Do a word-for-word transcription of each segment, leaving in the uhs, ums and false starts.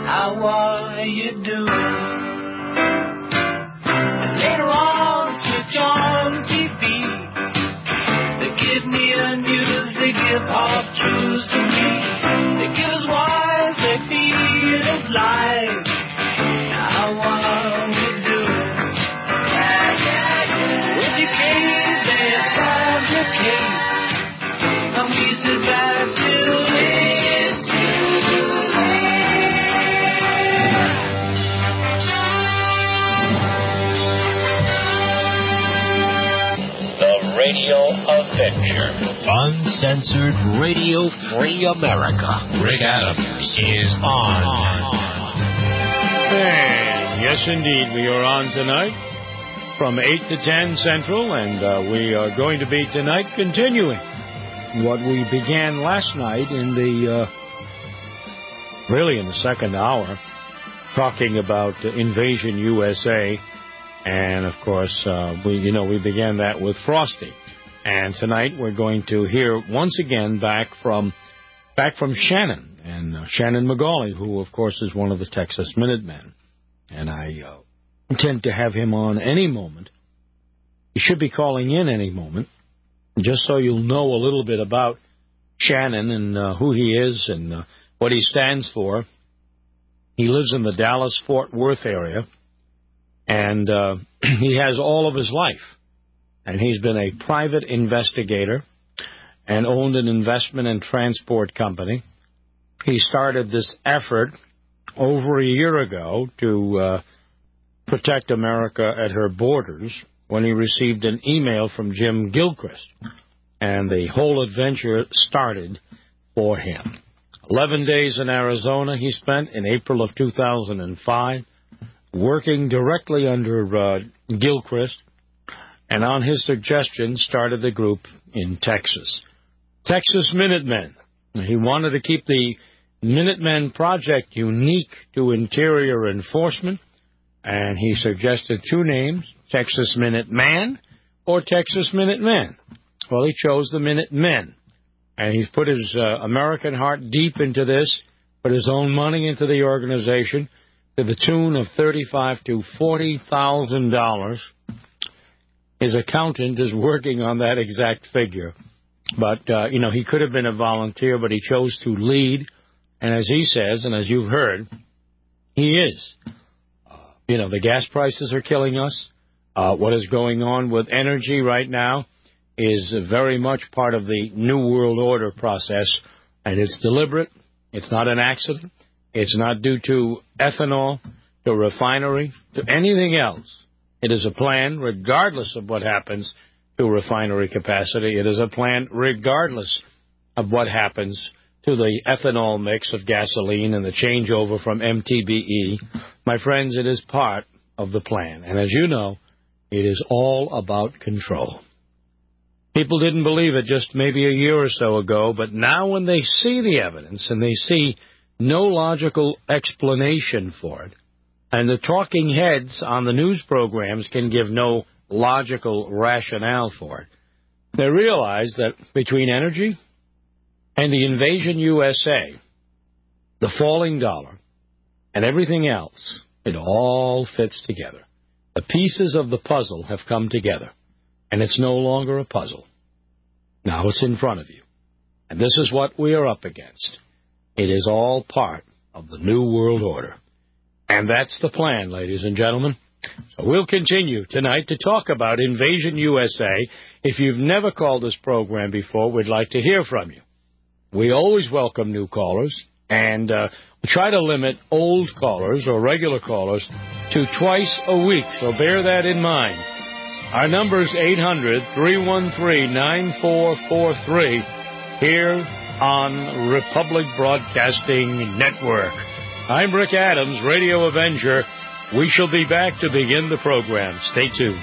How are you doing? And later on, switch on T V. They give me a news, they give half truths to me. They give us wise, they feed us lies. How are we doing? Yeah, yeah, yeah. Educate, they fabricate. And we sit back till it's too late. The Radio Avenger. Uncensored Radio Free America. Rick Adams is on. And yes, indeed, we are on tonight from eight to ten Central, and uh, we are going to be tonight continuing what we began last night in the, uh, really in the second hour, talking about uh, Invasion U S A, and of course, uh, we, you know, we began that with Frosty, and tonight we're going to hear once again back from, back from Shannon. And uh, Shannon McGauley, who, of course, is one of the Texas Minutemen. And I uh, intend to have him on any moment. He should be calling in any moment, just so you'll know a little bit about Shannon and uh, who he is and uh, what he stands for. He lives in the Dallas-Fort Worth area, and uh, he has all of his life. And he's been a private investigator and owned an investment and transport company. He started this effort over a year ago to uh, protect America at her borders when he received an email from Jim Gilchrist, and the whole adventure started for him. Eleven days in Arizona he spent in April of two thousand five, working directly under uh, Gilchrist, and on his suggestion started the group in Texas. Texas Minutemen. He wanted to keep the Minutemen Project unique to interior enforcement, and he suggested two names, Texas Minuteman or Texas Minutemen. Well, he chose the Minutemen, and he's put his uh, American heart deep into this, put his own money into the organization to the tune of thirty-five thousand to forty thousand dollars. His accountant is working on that exact figure. But, uh, you know, he could have been a volunteer, but he chose to lead. And as he says, and as you've heard, he is. Uh, you know, the gas prices are killing us. Uh, what is going on with energy right now is very much part of the New World Order process. And it's deliberate. It's not an accident. It's not due to ethanol, to refinery, to anything else. It is a plan regardless of what happens to refinery capacity. It is a plan regardless of what happens to the ethanol mix of gasoline and the changeover from M T B E. My friends, it is part of the plan. And as you know, it is all about control. People didn't believe it just maybe a year or so ago, but now when they see the evidence and they see no logical explanation for it, and the talking heads on the news programs can give no logical rationale for it, they realize that between energy and the Invasion U S A, the falling dollar, and everything else, it all fits together. The pieces of the puzzle have come together, and it's no longer a puzzle. Now it's in front of you. And this is what we are up against. It is all part of the New World Order. And that's the plan, ladies and gentlemen. So we'll continue tonight to talk about Invasion U S A. If you've never called this program before, we'd like to hear from you. We always welcome new callers, and uh, we try to limit old callers or regular callers to twice a week, so bear that in mind. Our number is eight hundred, three one three, nine four four three here on Republic Broadcasting Network. I'm Rick Adams, Radio Avenger. We shall be back to begin the program. Stay tuned.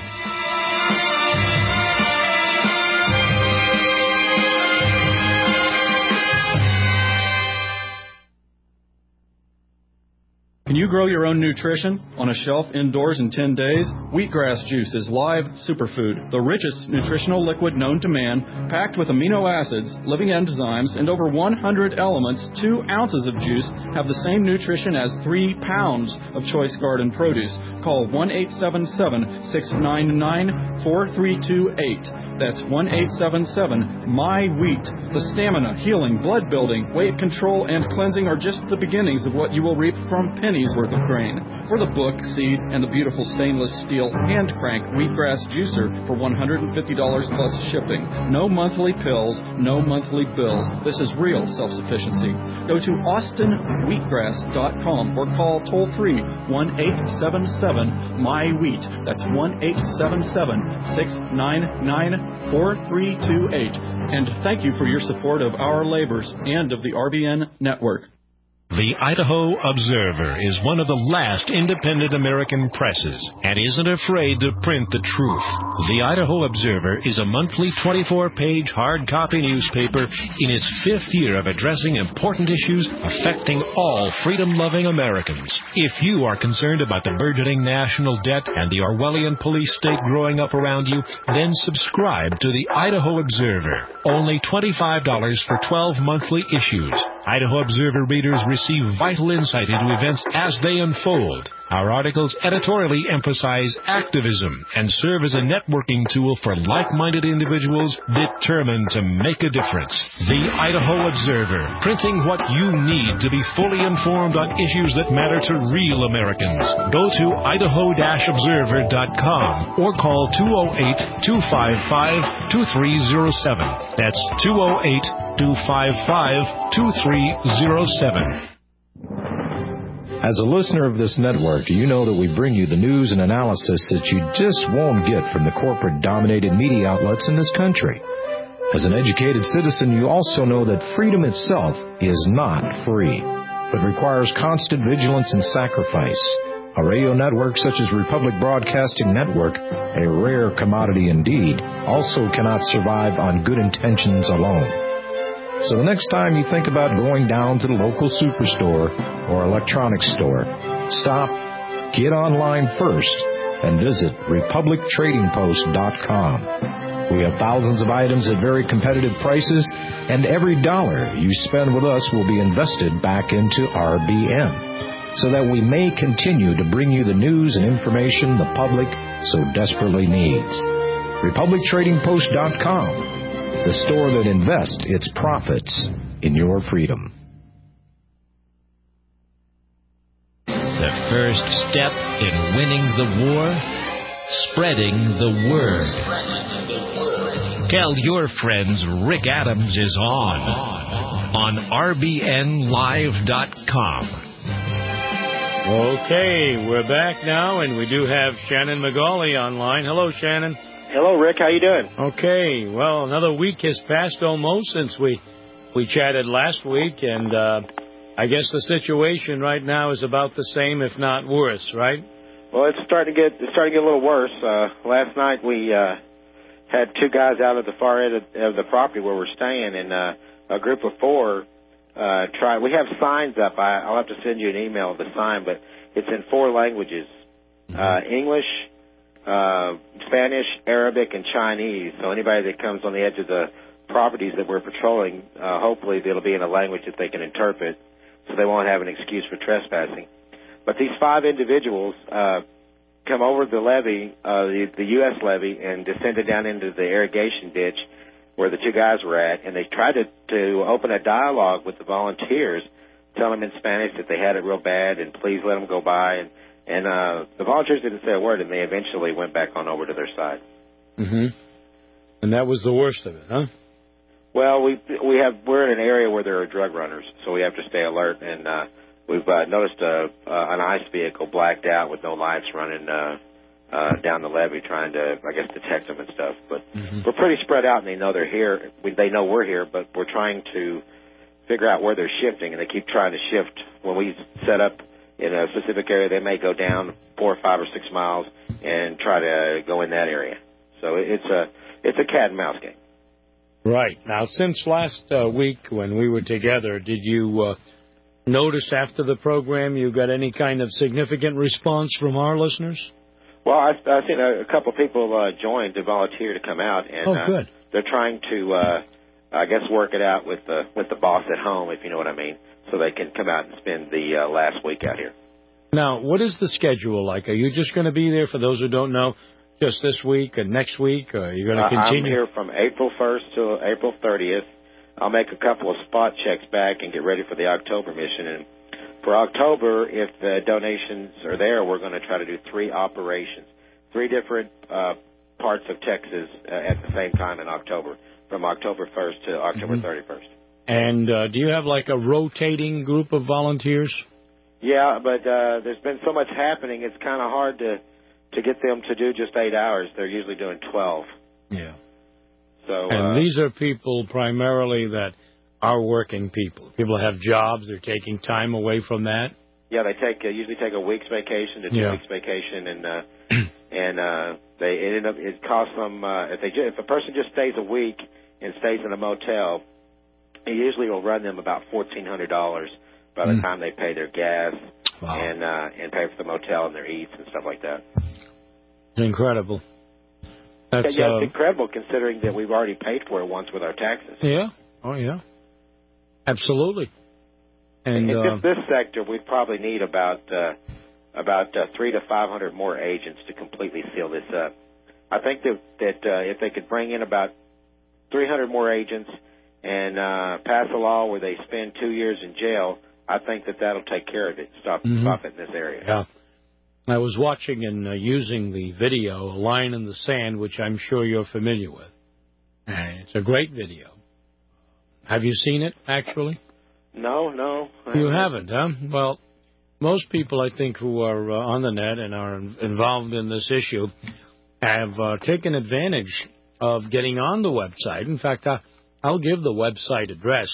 Can you grow your own nutrition on a shelf indoors in ten days? Wheatgrass juice is live superfood, the richest nutritional liquid known to man, packed with amino acids, living enzymes, and over one hundred elements. Two ounces of juice have the same nutrition as three pounds of choice garden produce. Call one eight seven seven, six nine nine, four three two eight. That's one eight seven seven, M Y wheat. The stamina, healing, blood building, weight control, and cleansing are just the beginnings of what you will reap from pennies worth of grain. For the book, seed, and the beautiful stainless steel hand crank wheatgrass juicer for one hundred fifty dollars plus shipping. No monthly pills, no monthly bills. This is real self-sufficiency. Go to austin wheatgrass dot com or call toll-free one eight seven seven, M Y wheat. That's one eight seven seven, six nine nine, four three two eight. And thank you for your support of our labors and of the R B N network. The Idaho Observer is one of the last independent American presses and isn't afraid to print the truth. The Idaho Observer is a monthly twenty-four page hard copy newspaper in its fifth year of addressing important issues affecting all freedom-loving Americans. If you are concerned about the burgeoning national debt and the Orwellian police state growing up around you, then subscribe to the Idaho Observer. Only twenty-five dollars for twelve monthly issues. Idaho Observer readers receive receive vital insight into events as they unfold. Our articles editorially emphasize activism and serve as a networking tool for like-minded individuals determined to make a difference. The Idaho Observer, printing what you need to be fully informed on issues that matter to real Americans. Go to idaho observer dot com or call two oh eight, two five five, two three oh seven. That's two oh eight, two five five, two three oh seven. As a listener of this network, you know that we bring you the news and analysis that you just won't get from the corporate-dominated media outlets in this country. As an educated citizen, you also know that freedom itself is not free, but requires constant vigilance and sacrifice. A radio network such as Republic Broadcasting Network, a rare commodity indeed, also cannot survive on good intentions alone. So the next time you think about going down to the local superstore or electronics store, stop, get online first, and visit republic trading post dot com. We have thousands of items at very competitive prices, and every dollar you spend with us will be invested back into R B N, so that we may continue to bring you the news and information the public so desperately needs. republic trading post dot com. The store that invests its profits in your freedom. The first step in winning the war, spreading the word. Tell your friends Rick Adams is on, on R B N live dot com. Okay, we're back now, and we do have Shannon McGauley online. Hello, Shannon. Hello, Rick. How you doing? Okay. Well, another week has passed almost since we we chatted last week, and uh, I guess the situation right now is about the same, if not worse, right? Well, it's starting to get it's starting to get a little worse. Uh, last night we uh, had two guys out at the far end of, of the property where we're staying, and uh, a group of four uh, tried. We have signs up. I, I'll have to send you an email of the sign, but it's in four languages: uh, English, Uh, Spanish, Arabic, and Chinese. So anybody that comes on the edge of the properties that we're patrolling, uh, hopefully it'll be in a language that they can interpret, so they won't have an excuse for trespassing. But these five individuals uh, come over the levee, uh, the, the U S levee, and descended down into the irrigation ditch where the two guys were at, and they tried to, to open a dialogue with the volunteers, tell them in Spanish that they had it real bad and please let them go by. And And uh, the volunteers didn't say a word, and they eventually went back on over to their side. Mm-hmm. And that was the worst of it, huh? Well, we we have we're in an area where there are drug runners, so we have to stay alert. And uh, we've uh, noticed a, uh, an ICE vehicle blacked out with no lights running uh, uh, down the levee, trying to, I guess, detect them and stuff. But mm-hmm. we're pretty spread out, and they know they're here. We, they know we're here, but we're trying to figure out where they're shifting, and they keep trying to shift. When we set up in a specific area, they may go down four or five or six miles and try to go in that area. So it's a it's a cat and mouse game. Right. Now, since last uh, week when we were together, did you uh, noticed after the program you got any kind of significant response from our listeners? Well, I, I think a, a couple of people uh, joined to volunteer to come out, and oh, uh, good. they're trying to, uh, I guess, work it out with the with the boss at home, if you know what I mean, so they can come out and spend the uh, last week out here. Now, what is the schedule like? Are you just going to be there, for those who don't know, just this week and next week? Or are you going to uh, continue? I'm here from April first to April thirtieth. I'll make a couple of spot checks back and get ready for the October mission. And for October, if the donations are there, we're going to try to do three operations, three different uh, parts of Texas uh, at the same time in October, from October first to October mm-hmm. thirty-first. And uh, do you have like a rotating group of volunteers? Yeah, but uh, there's been so much happening, it's kind of hard to, to get them to do just eight hours. They're usually doing twelve. Yeah. So, and uh, these are people primarily that are working people. People have jobs. They're taking time away from that. Yeah, they take uh, usually take a week's vacation to two yeah. weeks vacation, and uh, and uh, they it end up it costs them uh, if they ju- if a person just stays a week and stays in a motel, it usually will run them about fourteen hundred dollars by the mm. time they pay their gas wow. and uh, and pay for the motel and their eats and stuff like that. It's incredible. That's, yeah, yeah, uh, it's incredible considering that we've already paid for it once with our taxes. Yeah. Oh, yeah. Absolutely. And in uh, this, this sector, we probably need about uh, about uh, three to five hundred more agents to completely seal this up. I think that that uh, if they could bring in about three hundred more agents and uh, pass a law where they spend two years in jail, I think that that'll take care of it. Stop, mm-hmm. stop it in this area. Yeah. I was watching and uh, using the video, A Line in the Sand, which I'm sure you're familiar with. And it's a great video. Have you seen it, actually? No, no. You haven't, huh? Well, most people, I think, who are uh, on the net and are involved in this issue have uh, taken advantage of getting on the website. In fact, I, I'll give the website address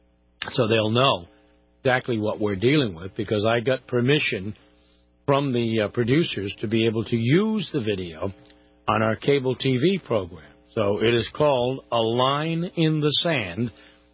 so they'll know exactly what we're dealing with, because I got permission from the uh, producers to be able to use the video on our cable T V program. So it is called A Line in the Sand,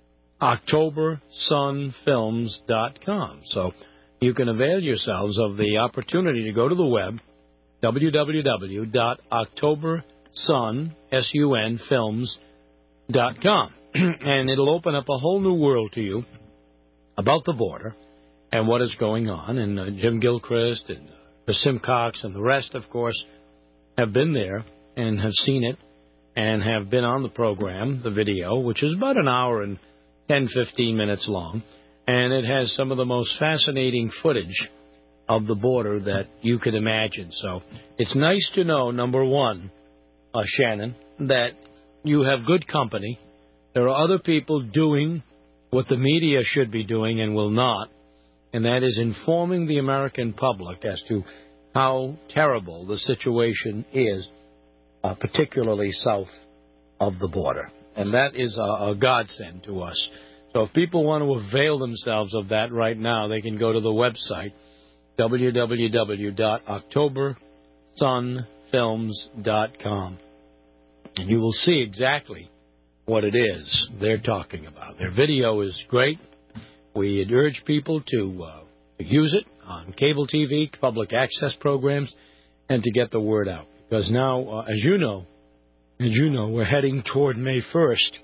October Sun Films dot com. So you can avail yourselves of the opportunity to go to the web, w w w dot october sun films dot com, and it'll open up a whole new world to you about the border and what is going on. And uh, Jim Gilchrist and uh, Simcox and the rest, of course, have been there and have seen it and have been on the program, the video, which is about an hour and ten, fifteen minutes long. And it has some of the most fascinating footage of the border that you could imagine. So it's nice to know, number one, uh, Shannon, that you have good company. There are other people doing what the media should be doing and will not, and that is informing the American public as to how terrible the situation is, uh, particularly south of the border. And that is a, a godsend to us. So if people want to avail themselves of that right now, they can go to the website, w w w dot october sun films dot com, and you will see exactly what it is they're talking about. Their video is great. We urge people to uh, use it on cable T V, public access programs, and to get the word out. Because now, uh, as you know, as you know, we're heading toward May first.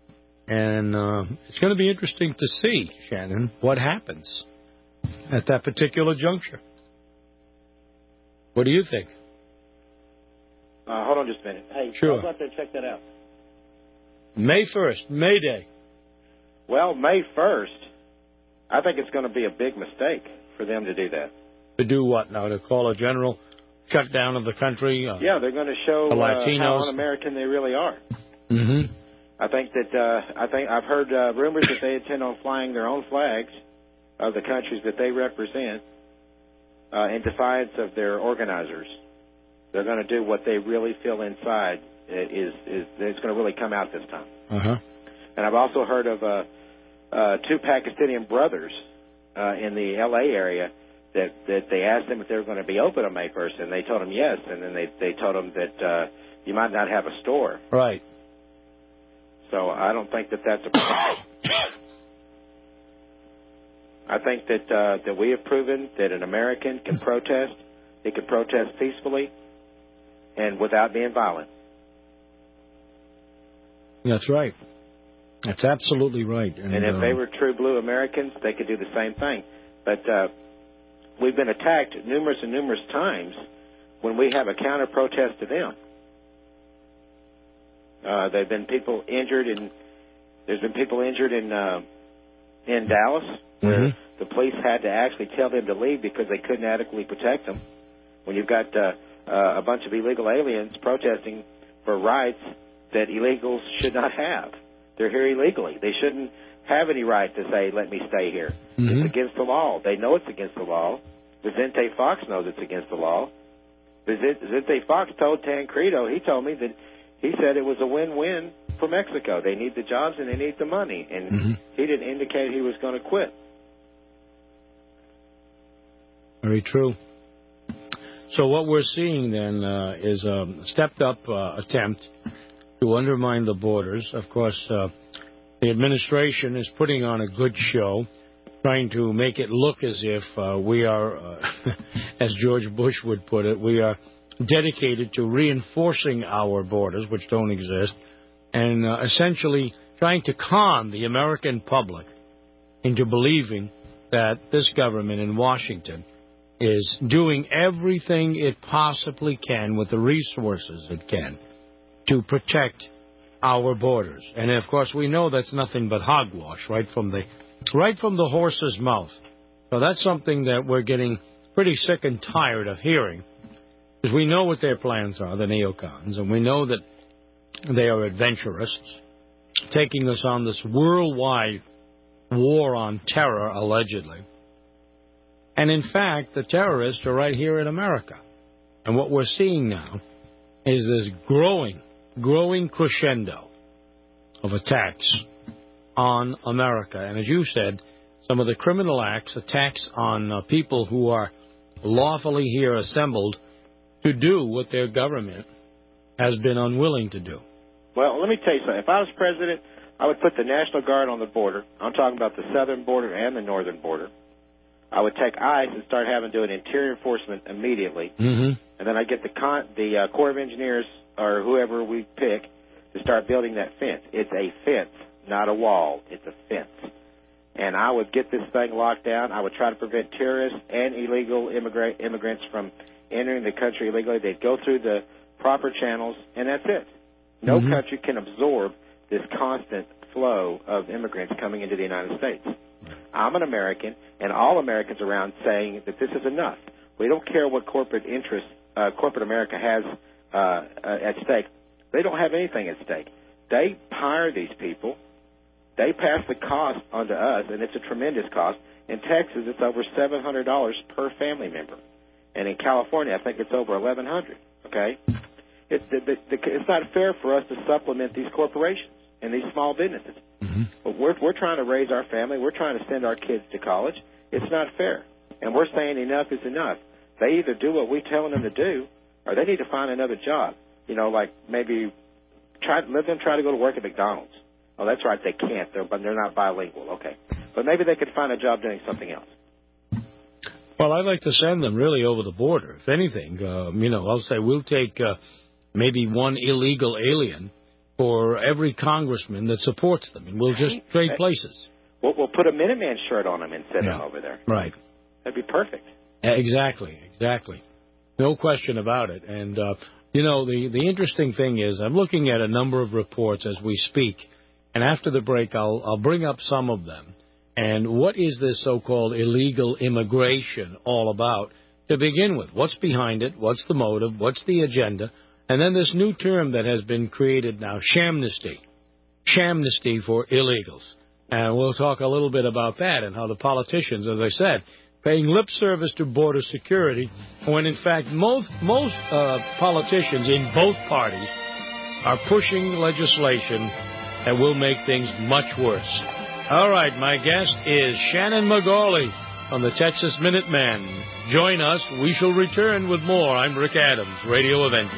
And uh, it's going to be interesting to see, Shannon, what happens at that particular juncture. What do you think? Uh, hold on just a minute. Hey, sure. I'll go out there and check that out. May first, May Day. Well, May first, I think it's going to be a big mistake for them to do that. To do what now? To call a general shutdown of the country? Uh, yeah, they're going to show the uh, Latinos. how un-American they really are. Mm-hmm. I think that uh, I think I've heard uh, rumors that they intend on flying their own flags of the countries that they represent uh, in defiance of their organizers. They're going to do what they really feel inside is is it's going to really come out this time. Uh-huh. And I've also heard of uh, uh, two Pakistani brothers uh, in the L A area that, that they asked them if they were going to be open on May first, and they told them yes, and then they they told them that uh, you might not have a store. Right. So I don't think that that's a problem. I think that uh, that we have proven that an American can protest. He can protest peacefully and without being violent. That's right. That's absolutely right. And, and if uh, they were true blue Americans, they could do the same thing. But uh, we've been attacked numerous and numerous times when we have a counter-protest to them. Uh, there have been people injured in, there's been people injured in uh, in Dallas where mm-hmm. the police had to actually tell them to leave because they couldn't adequately protect them. When you've got uh, uh, a bunch of illegal aliens protesting for rights that illegals should not have. They're here illegally. They shouldn't have any right to say, let me stay here. Mm-hmm. It's against the law. They know it's against the law. Vicente Fox knows it's against the law. Vicente Fox told Tancredo, he told me that he said it was a win-win for Mexico. They need the jobs and they need the money. And mm-hmm. he didn't indicate he was going to quit. Very true. So what we're seeing then uh, is a stepped-up uh, attempt to undermine the borders. Of course, uh, the administration is putting on a good show, trying to make it look as if uh, we are, uh, as George Bush would put it, we are dedicated to reinforcing our borders, which don't exist, and uh, essentially trying to con the American public into believing that this government in Washington is doing everything it possibly can with the resources it can to protect our borders. And, of course, we know that's nothing but hogwash right from the right from the horse's mouth. So that's something that we're getting pretty sick and tired of hearing, because we know what their plans are, the neocons, and we know that they are adventurists taking us on this worldwide war on terror, allegedly. And, in fact, the terrorists are right here in America. And what we're seeing now is this growing, growing crescendo of attacks on America. And as you said, some of the criminal acts, attacks on uh, people who are lawfully here assembled to do what their government has been unwilling to do. Well, let me tell you something. If I was president, I would put the National Guard on the border. I'm talking about the southern border and the northern border. I would take ICE and start having to do an interior enforcement immediately. Mm-hmm. And then I get the con- the uh, Corps of Engineers or whoever we pick to start building that fence. It's a fence, not a wall. It's a fence. And I would get this thing locked down. I would try to prevent terrorists and illegal immigra- immigrants from entering the country illegally. They'd go through the proper channels, and that's it. No mm-hmm. country can absorb this constant flow of immigrants coming into the United States. I'm an American, and all Americans around saying that this is enough. We don't care what corporate interest uh, corporate America has uh, uh, at stake. They don't have anything at stake. They hire these people. They pass the cost onto us, and it's a tremendous cost. In Texas, it's over seven hundred dollars per family member. And in California, I think it's over eleven hundred dollars, okay? It's, the, the, the, it's not fair for us to supplement these corporations and these small businesses. Mm-hmm. But we're, we're trying to raise our family. We're trying to send our kids to college. It's not fair. And we're saying enough is enough. They either do what we're telling them to do, or they need to find another job. You know, like maybe try let them try to go to work at McDonald's. Oh, that's right, they can't. They're, but they're not bilingual. Okay. But maybe they could find a job doing something else. Well, I'd like to send them really over the border. If anything, uh, you know, I'll say we'll take uh, maybe one illegal alien for every congressman that supports them, and we'll just trade places. We'll, we'll put a Minuteman shirt on them and send yeah. them over there. Right. That'd be perfect. Exactly, exactly. No question about it. And, uh, you know, the, the interesting thing is I'm looking at a number of reports as we speak, and after the break I'll, I'll bring up some of them. And what is this so-called illegal immigration all about to begin with? What's behind it? What's the motive? What's the agenda? And then this new term that has been created now, shamnesty. Shamnesty for illegals. And we'll talk a little bit about that and how the politicians, as I said, paying lip service to border security, when in fact most, most uh, politicians in both parties are pushing legislation that will make things much worse. All right, my guest is Shannon McGauley from the Texas Minuteman. Join us. We shall return with more. I'm Rick Adams, Radio Avenger.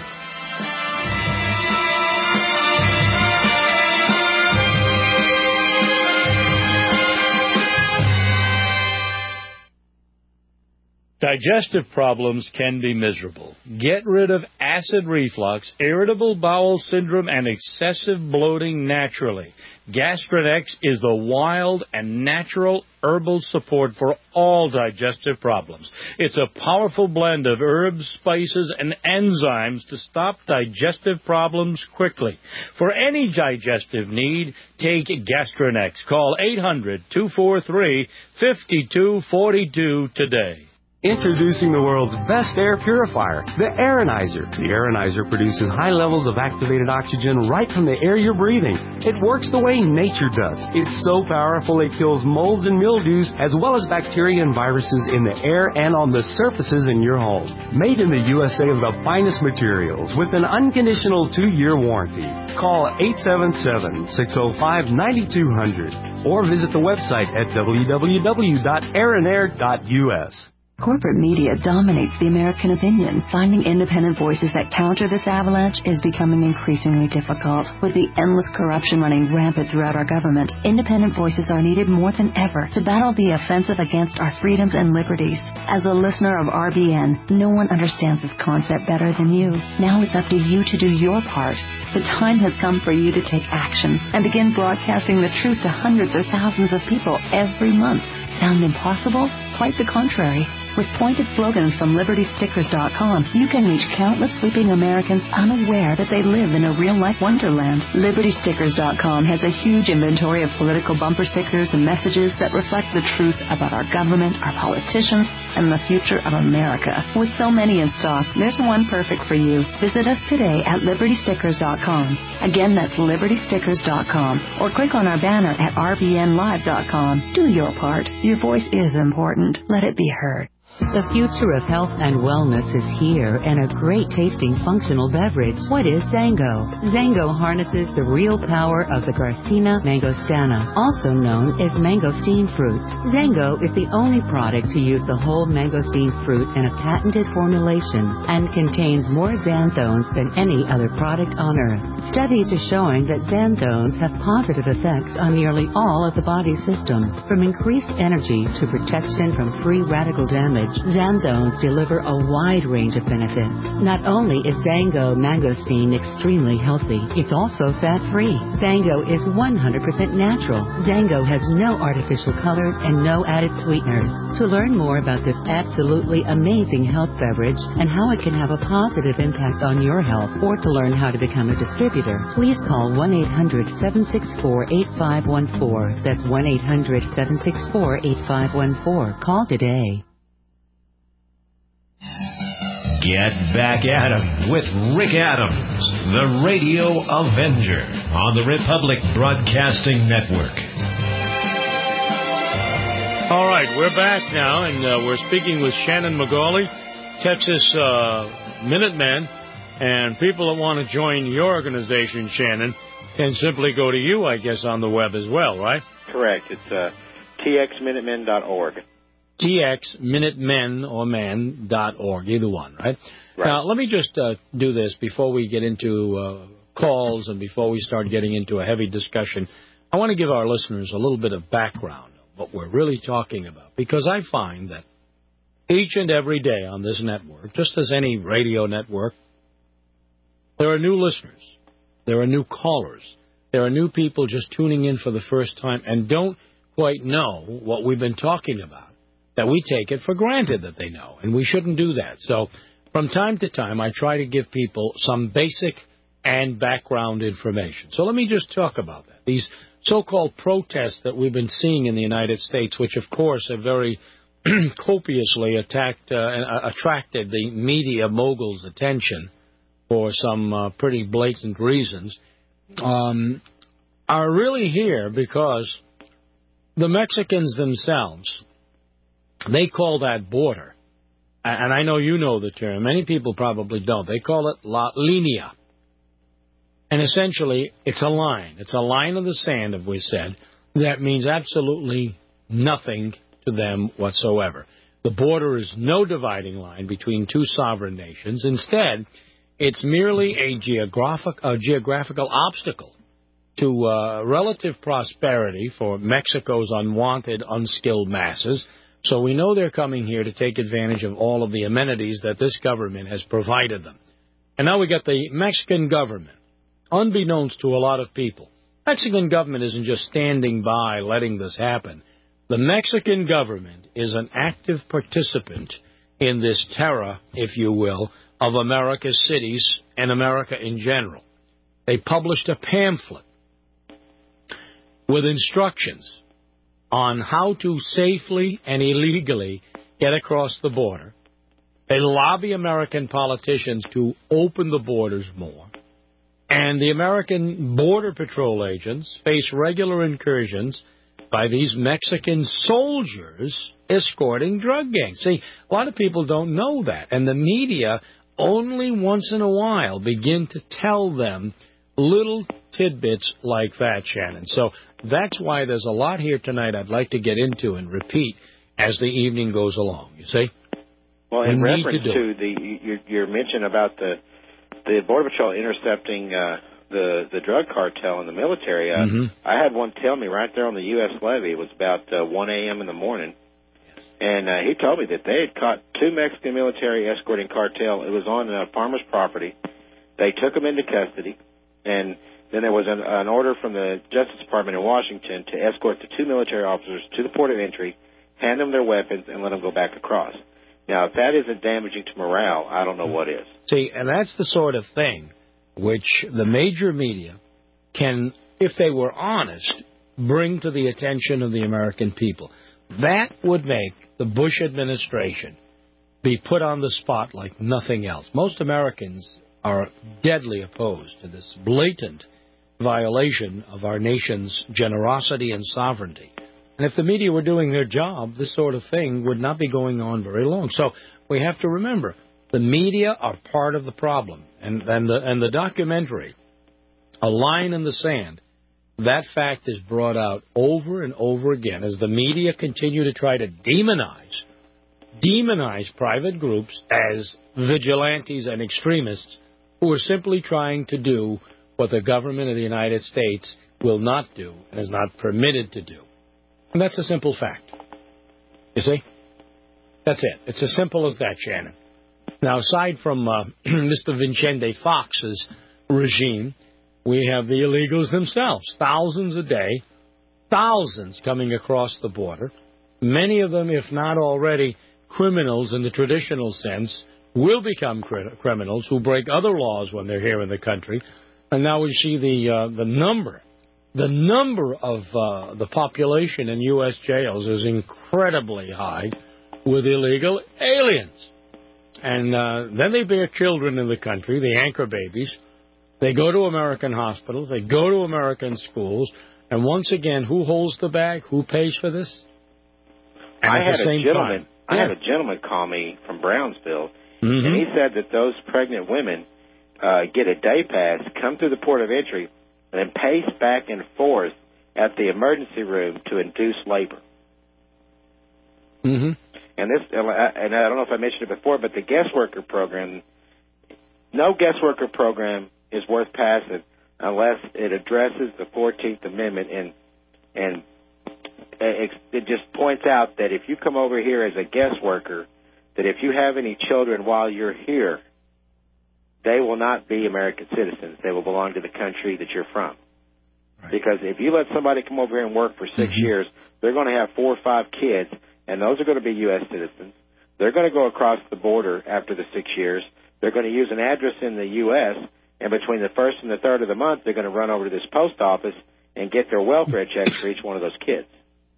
Digestive problems can be miserable. Get rid of acid reflux, irritable bowel syndrome, and excessive bloating naturally. Gastronex is the wild and natural herbal support for all digestive problems. It's a powerful blend of herbs, spices, and enzymes to stop digestive problems quickly. For any digestive need, take Gastronex. Call eight hundred, two four three, five two four two today. Introducing the world's best air purifier, the Aeronizer. The Aeronizer produces high levels of activated oxygen right from the air you're breathing. It works the way nature does. It's so powerful it kills molds and mildews as well as bacteria and viruses in the air and on the surfaces in your home. Made in the U S A of the finest materials with an unconditional two-year warranty. Call eight seven seven, six oh five, nine two hundred or visit the website at w w w dot aeronair dot u s. Corporate media dominates the American opinion. Finding independent voices that counter this avalanche is becoming increasingly difficult. With the endless corruption running rampant throughout our government, independent voices are needed more than ever to battle the offensive against our freedoms and liberties. As a listener of R B N, no one understands this concept better than you. Now it's up to you to do your part. The time has come for you to take action and begin broadcasting the truth to hundreds or thousands of people every month. Sound impossible? Quite the contrary. With pointed slogans from Liberty Stickers dot com, you can reach countless sleeping Americans unaware that they live in a real-life wonderland. Liberty Stickers dot com has a huge inventory of political bumper stickers and messages that reflect the truth about our government, our politicians, and the future of America. With so many in stock, there's one perfect for you. Visit us today at Liberty Stickers dot com. Again, that's Liberty Stickers dot com. Or click on our banner at R B N Live dot com. Do your part. Your voice is important. Let it be heard. The future of health and wellness is here, and a great-tasting functional beverage. What is Zango? Zango harnesses the real power of the Garcinia mangostana, also known as mangosteen fruit. Zango is the only product to use the whole mangosteen fruit in a patented formulation and contains more xanthones than any other product on earth. Studies are showing that xanthones have positive effects on nearly all of the body's systems, from increased energy to protection from free radical damage. Xanthones deliver a wide range of benefits. Not only is Zango mangosteen extremely healthy, it's also fat-free. Zango is one hundred percent natural. Zango has no artificial colors and no added sweeteners. To learn more about this absolutely amazing health beverage and how it can have a positive impact on your health, or to learn how to become a distributor, please call one eight hundred, seven six four, eight five one four. That's one eight hundred, seven six four, eight five one four. Call today. Get back at 'em with Rick Adams, the Radio Avenger, on the Republic Broadcasting Network. All right, we're back now, and uh, we're speaking with Shannon McGauley, Texas uh, Minutemen, and people that want to join your organization, Shannon, can simply go to you, I guess, on the web as well, right? Correct. It's uh, T X Minutemen dot org. T X Minutemen or man dot org, either one, right? Right. Now, let me just uh, do this before we get into uh, calls and before we start getting into a heavy discussion. I want to give our listeners a little bit of background of what we're really talking about, because I find that each and every day on this network, just as any radio network, there are new listeners, there are new callers, there are new people just tuning in for the first time and don't quite know what we've been talking about, that we take it for granted that they know, and we shouldn't do that. So from time to time, I try to give people some basic and background information. So let me just talk about that. These so-called protests that we've been seeing in the United States, which, of course, have very copiously attacked, uh, attracted the media mogul's attention for some uh, pretty blatant reasons, um, are really here because the Mexicans themselves, they call that border, and I know you know the term. Many people probably don't. They call it La Linea. And essentially, it's a line. It's a line of the sand, as we said, that means absolutely nothing to them whatsoever. The border is no dividing line between two sovereign nations. Instead, it's merely a, geographic, a geographical obstacle to uh, relative prosperity for Mexico's unwanted, unskilled masses, So we know they're coming here to take advantage of all of the amenities that this government has provided them. And now we got the Mexican government. Unbeknownst to a lot of people, Mexican government isn't just standing by letting this happen. The Mexican government is an active participant in this terror, if you will, of America's cities and America in general. They published a pamphlet with instructions on how to safely and illegally get across the border. They lobby American politicians to open the borders more. And the American Border Patrol agents face regular incursions by these Mexican soldiers escorting drug gangs. See, a lot of people don't know that. And the media only once in a while begin to tell them little tidbits like that, Shannon. So that's why there's a lot here tonight I'd like to get into and repeat as the evening goes along, you see? Well, in we reference to, to the your, your mention about the the Border Patrol intercepting uh, the the drug cartel in the military, uh, mm-hmm. I had one tell me right there on the U S levee. It was about uh, one a.m. in the morning, and uh, he told me that they had caught two Mexican military escorting cartel. It was on a farmer's property. They took them into custody, and then there was an, an order from the Justice Department in Washington to escort the two military officers to the port of entry, hand them their weapons, and let them go back across. Now, if that isn't damaging to morale, I don't know what is. See, and that's the sort of thing which the major media can, if they were honest, bring to the attention of the American people. That would make the Bush administration be put on the spot like nothing else. Most Americans are deadly opposed to this blatant violation of our nation's generosity and sovereignty. And if the media were doing their job, this sort of thing would not be going on very long. So we have to remember, the media are part of the problem. And, and, the, and the documentary, A Line in the Sand, that fact is brought out over and over again as the media continue to try to demonize, demonize private groups as vigilantes and extremists who are simply trying to do what the government of the United States will not do and is not permitted to do. And that's a simple fact. You see? That's it. It's as simple as that, Shannon. Now, aside from uh, Mister Vicente Fox's regime, we have the illegals themselves. Thousands a day, thousands coming across the border. Many of them, if not already criminals in the traditional sense, will become cri- criminals who break other laws when they're here in the country. And now we see the uh, the number. The number of uh, the population in U S jails is incredibly high with illegal aliens. And uh, then they bear children in the country, the anchor babies. They go to American hospitals. They go to American schools. And once again, who holds the bag? Who pays for this? And I had a gentleman. Time, I yeah. had a gentleman call me from Brownsville, mm-hmm. and he said that those pregnant women uh, get a day pass, come through the port of entry, and then pace back and forth at the emergency room to induce labor. Mm-hmm. And this, and I don't know if I mentioned it before, but the guest worker program, no guest worker program is worth passing unless it addresses the fourteenth Amendment, and and it, it just points out that if you come over here as a guest worker, that if you have any children while you're here, they will not be American citizens. They will belong to the country that you're from. Right. Because if you let somebody come over here and work for six mm-hmm. years, they're going to have four or five kids, and those are going to be U S citizens. They're going to go across the border after the six years. They're going to use an address in the U S, and between the first and the third of the month, they're going to run over to this post office and get their welfare checks for each one of those kids.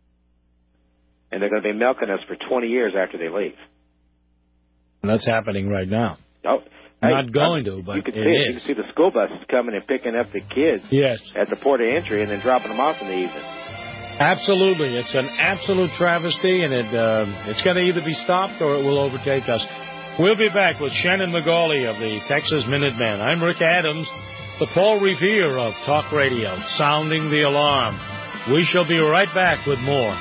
And they're going to be milking us for twenty years after they leave. And that's happening right now. Oh, Not hey, going I, to, but you can it see is. You can see the school buses coming and picking up the kids yes. at the port of entry and then dropping them off in the evening. Absolutely. It's an absolute travesty, and it uh, it's going to either be stopped or it will overtake us. We'll be back with Shannon McGauley of the Texas Minutemen. I'm Rick Adams, the Paul Revere of Talk Radio, sounding the alarm. We shall be right back with more.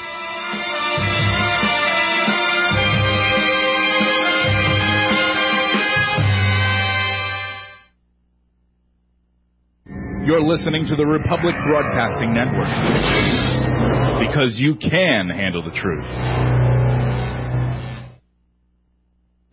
You're listening to the Republic Broadcasting Network, because you can handle the truth.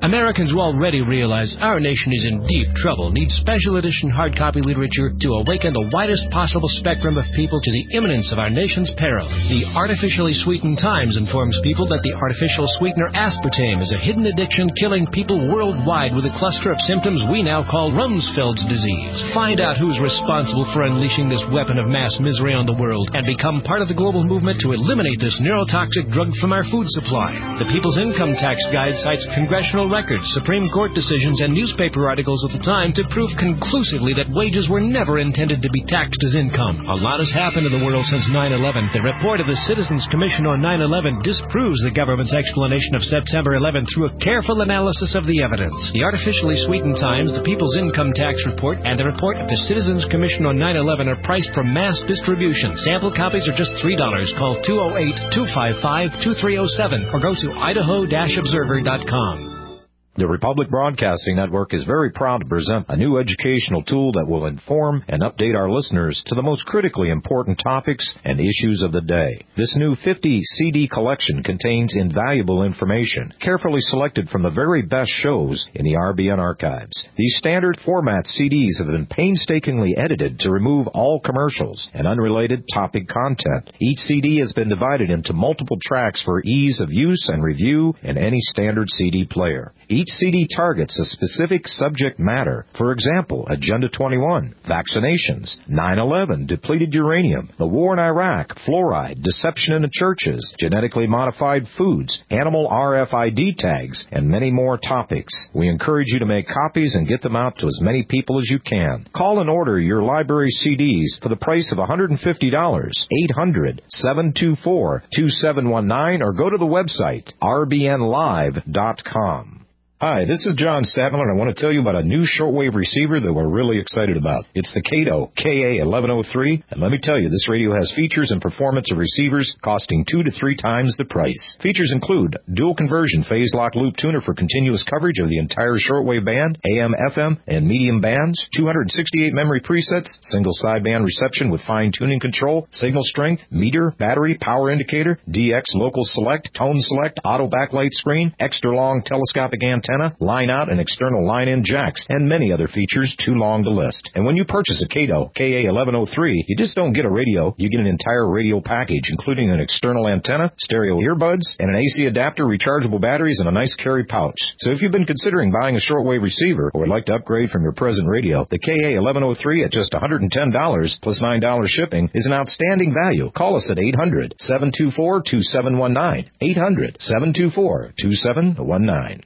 Americans who already realize our nation is in deep trouble need special edition hard copy literature to awaken the widest possible spectrum of people to the imminence of our nation's peril. The Artificially Sweetened Times informs people that the artificial sweetener aspartame is a hidden addiction killing people worldwide with a cluster of symptoms we now call Rumsfeld's disease. Find out who's responsible for unleashing this weapon of mass misery on the world and become part of the global movement to eliminate this neurotoxic drug from our food supply. The People's Income Tax Guide cites congressional records, Supreme Court decisions, and newspaper articles of the time to prove conclusively that wages were never intended to be taxed as income. A lot has happened in the world since nine eleven. The report of the Citizens Commission on nine eleven disproves the government's explanation of September eleventh through a careful analysis of the evidence. The Artificially Sweetened Times, the People's Income Tax Report, and the report of the Citizens Commission on nine eleven are priced for mass distribution. Sample copies are just three dollars. Call two oh eight, two five five, two three oh seven or go to idaho dash observer dot com. The Republic Broadcasting Network is very proud to present a new educational tool that will inform and update our listeners to the most critically important topics and issues of the day. This new fifty C D collection contains invaluable information, carefully selected from the very best shows in the R B N archives. These standard format C Ds have been painstakingly edited to remove all commercials and unrelated topic content. Each C D has been divided into multiple tracks for ease of use and review in any standard C D player. Each C D targets a specific subject matter. For example, Agenda twenty-one, vaccinations, nine eleven, depleted uranium, the war in Iraq, fluoride, deception in the churches, genetically modified foods, animal R F I D tags, and many more topics. We encourage you to make copies and get them out to as many people as you can. Call and order your library C Ds for the price of one hundred fifty dollars, eight hundred, seven two four, two seven one nine, or go to the website r b n live dot com. Hi, this is John Statler, and I want to tell you about a new shortwave receiver that we're really excited about. It's the Kato K A eleven oh three, and let me tell you, this radio has features and performance of receivers costing two to three times the price. Features include dual conversion phase lock loop tuner for continuous coverage of the entire shortwave band, A M, F M, and medium bands, two hundred sixty-eight memory presets, single sideband reception with fine tuning control, signal strength, meter, battery, power indicator, D X local select, tone select, auto backlight screen, extra long telescopic antenna, line out and external line in jacks, and many other features too long to list. And when you purchase a Kato K A eleven oh three, you just don't get a radio, you get an entire radio package, including an external antenna, stereo earbuds, and an A C adapter, rechargeable batteries, and a nice carry pouch. So if you've been considering buying a shortwave receiver or would like to upgrade from your present radio, the K A eleven oh three at just one hundred ten dollars plus nine dollars shipping is an outstanding value. Call us at eight hundred, seven two four, two seven one nine, eight hundred, seven two four, two seven one nine.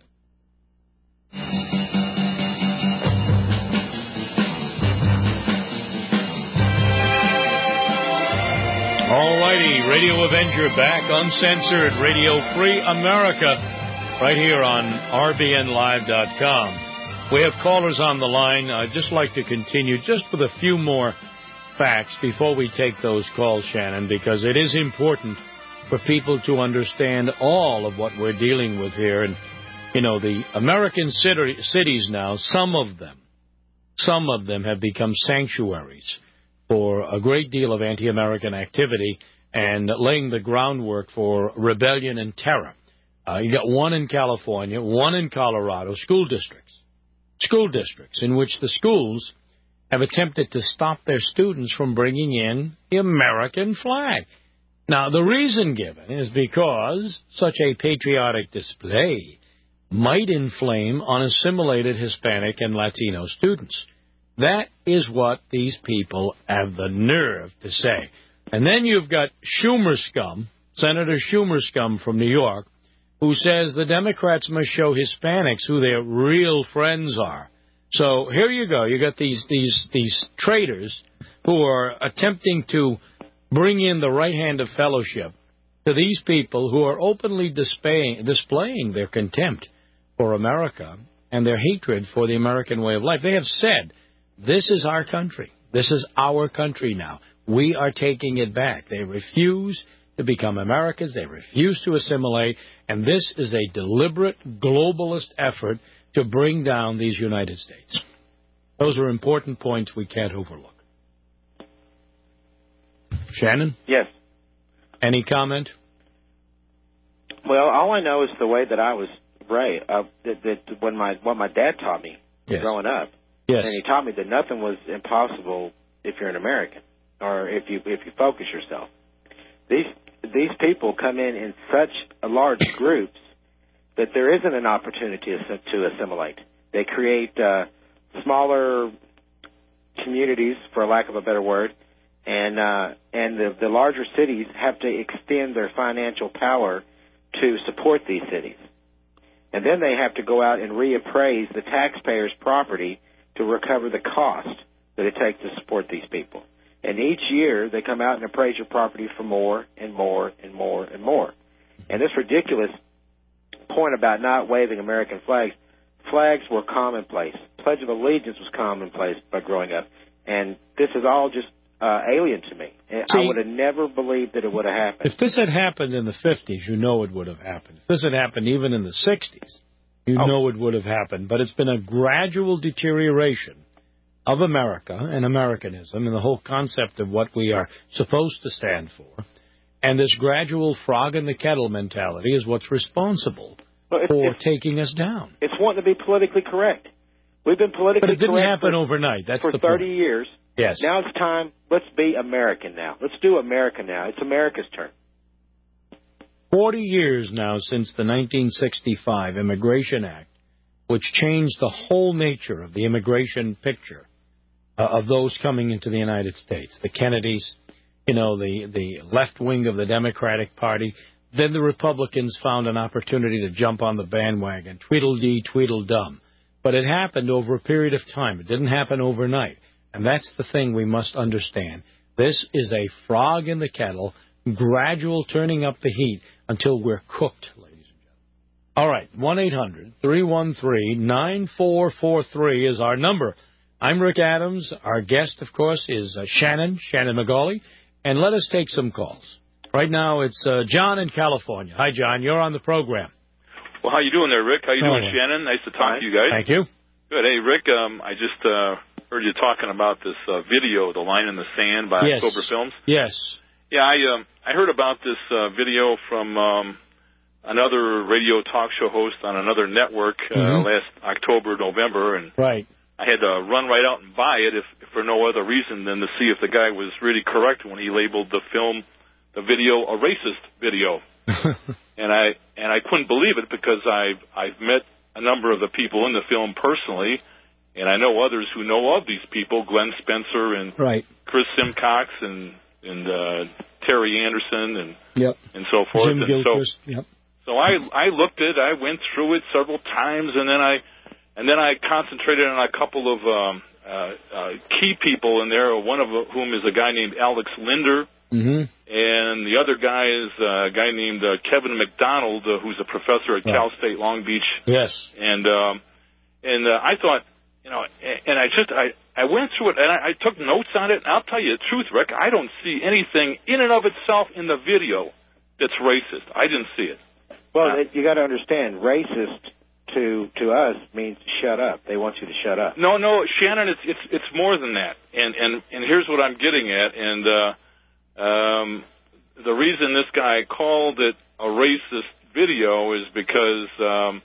All righty, Radio Avenger back, uncensored, Radio Free America, right here on r b n live dot com. We have callers on the line. I'd just like to continue just with a few more facts before we take those calls, Shannon, because it is important for people to understand all of what we're dealing with here. And you know, the American cities now, some of them, some of them have become sanctuaries for a great deal of anti-American activity and laying the groundwork for rebellion and terror. Uh, you got one in California, one in Colorado, school districts, school districts in which the schools have attempted to stop their students from bringing in the American flag. Now, the reason given is because such a patriotic display might inflame unassimilated Hispanic and Latino students. That is what these people have the nerve to say. And then you've got Schumer scum, Senator Schumer scum from New York, who says the Democrats must show Hispanics who their real friends are. So here you go. You got these these these traitors who are attempting to bring in the right hand of fellowship to these people who are openly displaying, displaying their contempt for America and their hatred for the American way of life. They have said, this is our country. This is our country now. We are taking it back. They refuse to become Americans. They refuse to assimilate. And this is a deliberate globalist effort to bring down these United States. Those are important points we can't overlook. Shannon? Yes. Any comment? Well, all I know is the way that I was Ray, uh, that, that when my what my dad taught me yes. growing up, yes. and he taught me that nothing was impossible if you're an American or if you if you focus yourself. These these people come in in such large groups that there isn't an opportunity to assimilate. They create uh, smaller communities, for lack of a better word, and uh, and the, the larger cities have to extend their financial power to support these cities. And then they have to go out and reappraise the taxpayers' property to recover the cost that it takes to support these people. And each year they come out and appraise your property for more and more and more and more. And this ridiculous point about not waving American flags, flags were commonplace. Pledge of Allegiance was commonplace by growing up. And this is all just uh, alien to me. See, I would have never believed that it would have happened. If this had happened in the fifties, you know it would have happened. If this had happened even in the sixties, you oh. know it would have happened. But it's been a gradual deterioration of America and Americanism and the whole concept of what we are supposed to stand for. And this gradual frog in the kettle mentality is what's responsible well, it's, for it's, taking us down. It's wanting to be politically correct. We've been politically correct. But it didn't happen for, overnight. That's for the thirty point. years. Yes. Now it's time. Let's be American now. Let's do America now. It's America's turn. Forty years now since the nineteen sixty-five Immigration Act, which changed the whole nature of the immigration picture uh, of those coming into the United States. The Kennedys, you know, the, the left wing of the Democratic Party. Then the Republicans found an opportunity to jump on the bandwagon. Tweedledee, Tweedledum. But it happened over a period of time. It didn't happen overnight. And that's the thing we must understand. This is a frog in the kettle, gradual turning up the heat until we're cooked, ladies and gentlemen. All right, one eight hundred three one three nine four four three is our number. I'm Rick Adams. Our guest, of course, is uh, Shannon, Shannon McGauley. And let us take some calls. Right now it's uh, John in California. Hi, John. You're on the program. Well, how you doing there, Rick? How you doing, oh, Shannon? Nice to talk Hi. to you guys. Thank you. Good. Hey, Rick, um, I just uh, heard you talking about this uh, video, The Line in the Sand by yes. October Films. Yes. Yeah, I um, I heard about this uh, video from um, another radio talk show host on another network uh, mm-hmm. last October, November, and right. I had to run right out and buy it if, if for no other reason than to see if the guy was really correct when he labeled the film, the video, a racist video. and I and I couldn't believe it because I've I've met a number of the people in the film personally, and I know others who know of these people, Glenn Spencer and right. Chris Simcox and and uh, Terry Anderson and yep. and so forth. Jim and Gilchrist. so yep. so I I looked at, I went through it several times, and then I and then I concentrated on a couple of um, uh, uh, key people in there. One of whom is a guy named Alex Linder. Mm-hmm. And the other guy is a guy named uh, Kevin McDonald, uh, who's a professor at right. Cal State Long Beach. Yes. And um, and uh, I thought, you know, and I just I, I went through it and I, I took notes on it. And I'll tell you the truth, Rick, I don't see anything in and of itself in the video that's racist. I didn't see it. Well, uh, it, you got to understand, racist to to us means shut up. They want you to shut up. No, no, Shannon, it's it's it's more than that. And and and here's what I'm getting at. And uh, Um, the reason this guy called it a racist video is because um,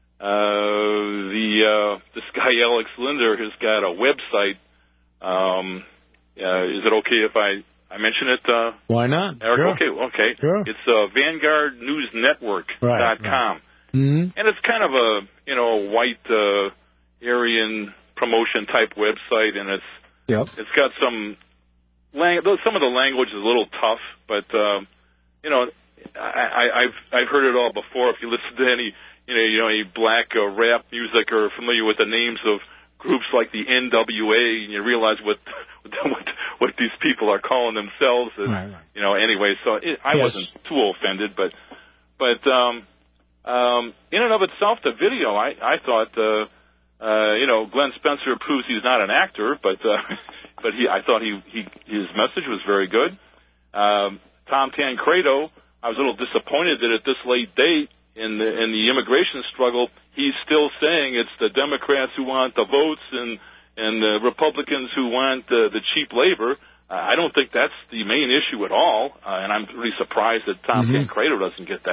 uh, the uh, this guy Alex Linder has got a website. Um, uh, is it okay if I, I mention it? Uh, Why not? Eric? Sure. Okay, okay. Sure. It's uh, Vanguard News Network dot com, right, right. Mm-hmm. and it's kind of a you know white uh, Aryan promotion type website, and it's yep. it's got some. Lang- some of the language is a little tough, but uh, you know, I, I, I've I've heard it all before. If you listen to any you know you know any black uh, rap music or familiar with the names of groups like the N W A, and you realize what what what these people are calling themselves. And, right, right. You know, anyway, so it, I yes. wasn't too offended, but but um, um, in and of itself, the video, I I thought uh, uh, you know Glenn Spencer proves he's not an actor, but. Uh, But he, I thought he, he, his message was very good. Um, Tom Tancredo, I was a little disappointed that at this late date in the, in the immigration struggle, he's still saying it's the Democrats who want the votes and, and the Republicans who want uh, the cheap labor. Uh, I don't think that's the main issue at all, uh, and I'm really surprised that Tom mm-hmm. Tancredo doesn't get that.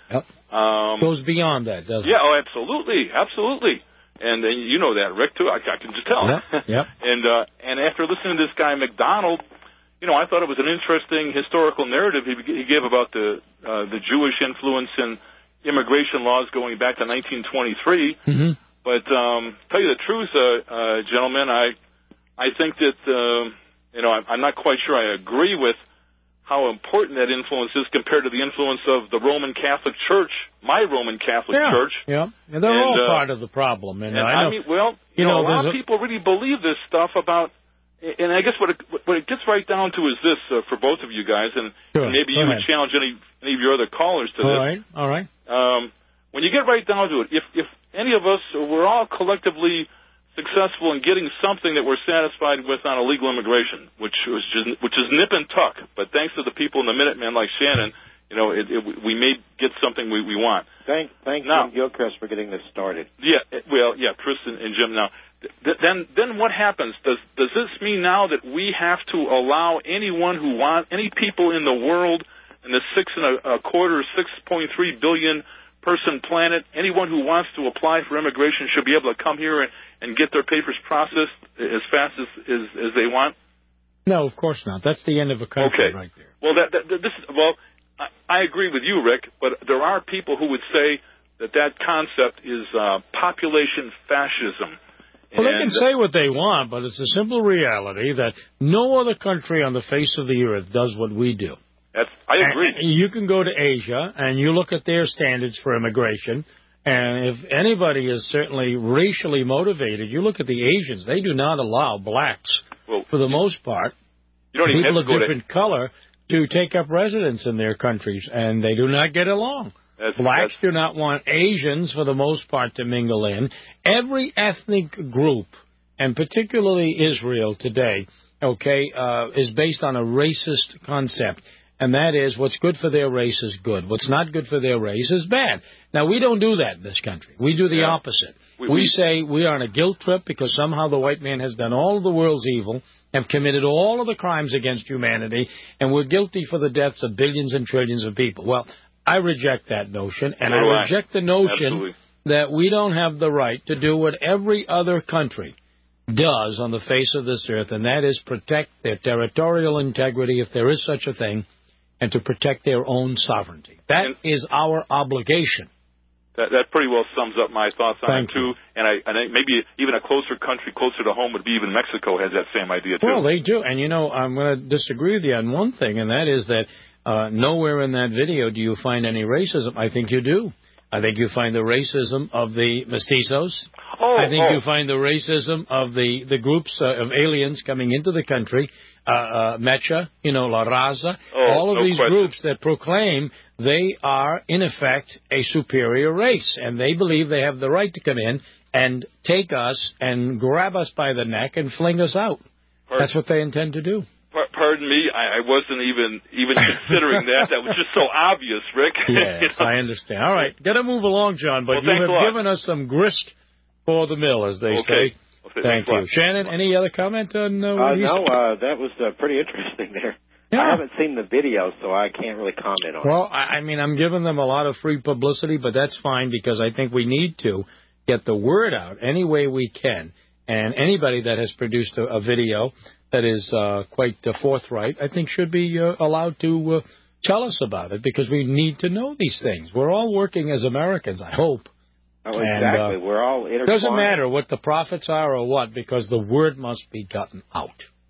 Yep. Um, Goes beyond that, doesn't yeah, it? oh, absolutely, absolutely. And, and you know that, Rick, too. I, I can just tell. Yep. yep. and uh, and after listening to this guy McDonald, you know, I thought it was an interesting historical narrative he, he gave about the uh, the Jewish influence in immigration laws going back to nineteen twenty-three. Mm-hmm. But um, tell you the truth, uh, uh, gentlemen, I I think that uh, you know I'm, I'm not quite sure I agree with how important that influence is compared to the influence of the Roman Catholic Church, my Roman Catholic yeah, Church. Yeah, and they're and, all uh, part of the problem. And, and I, know, I mean, well, you, you know, know, a lot of a, people really believe this stuff about, and I guess what it, what it gets right down to is this uh, for both of you guys, and, sure, and maybe you ahead. would challenge any any of your other callers to all this. All right, all right. Um, when you get right down to it, if if any of us, we're all collectively successful in getting something that we're satisfied with on illegal immigration, which was just, which is nip and tuck. But thanks to the people in the Minutemen like Shannon, you know, it, it, we may get something we, we want. Thank, thank now, Jim Gilchrist for getting this started. Yeah, well, yeah, Chris and, and Jim. Now, th- then, then what happens? Does does this mean now that we have to allow anyone who want any people in the world, in the six and a, a quarter, six point three billion person planet, anyone who wants to apply for immigration should be able to come here and, and get their papers processed as fast as, as as they want? No, of course not. That's the end of a country okay. right there. Well, that, that this well, I, I agree with you, Rick, but there are people who would say that that concept is uh, population fascism. Well, they can say what they want, but it's a simple reality that no other country on the face of the earth does what we do. That's, I agree. And you can go to Asia, and you look at their standards for immigration, and if anybody is certainly racially motivated, you look at the Asians. They do not allow blacks, well, for the most part, you don't even people have to of go different to... color, to take up residence in their countries, and they do not get along. That's, Blacks that's... do not want Asians, for the most part, to mingle in. Every ethnic group, and particularly Israel today, okay, uh, is based on a racist concept. And that is, what's good for their race is good. What's not good for their race is bad. Now, we don't do that in this country. We do the yeah. opposite. We, we we say we are on a guilt trip because somehow the white man has done all of the world's evil, have committed all of the crimes against humanity, and we're guilty for the deaths of billions and trillions of people. Well, I reject that notion, and so I I. reject the notion Absolutely. that we don't have the right to do what every other country does on the face of this earth, and that is protect their territorial integrity, if there is such a thing, and to protect their own sovereignty. That and is our obligation. That, that pretty well sums up my thoughts on Thank it, too. You. And, I, and I, maybe even a closer country, closer to home, would be even Mexico has that same idea, too. Well, they do. And, you know, I'm going to disagree with you on one thing, and that is that uh, nowhere in that video do you find any racism. I think you do. I think you find the racism of the mestizos. Oh, I think oh. you find the racism of the, the groups uh, of aliens coming into the country. Uh, uh, Mecha, you know, La Raza, oh, all of no these question. groups that proclaim they are, in effect, a superior race, and they believe they have the right to come in and take us and grab us by the neck and fling us out. Pardon, That's what they intend to do. Pardon me, I, I wasn't even even considering that. That was just so obvious, Rick. Yes, you know? I understand. All right, got to move along, John, but well, you have a given us some grist for the mill, as they okay. say. Okay, Thank you. Shannon, any other comment on uh, uh, what he No, said? uh, that was uh, pretty interesting there. Yeah. I haven't seen the video, so I can't really comment on well, it. Well, I, I mean, I'm giving them a lot of free publicity, but that's fine because I think we need to get the word out any way we can. And anybody that has produced a, a video that is uh, quite uh, forthright, I think should be uh, allowed to uh, tell us about it because we need to know these things. We're all working as Americans, I hope. Oh, exactly. And, uh, We're all intertwined. Doesn't matter what the profits are or what, because the word must be gotten out.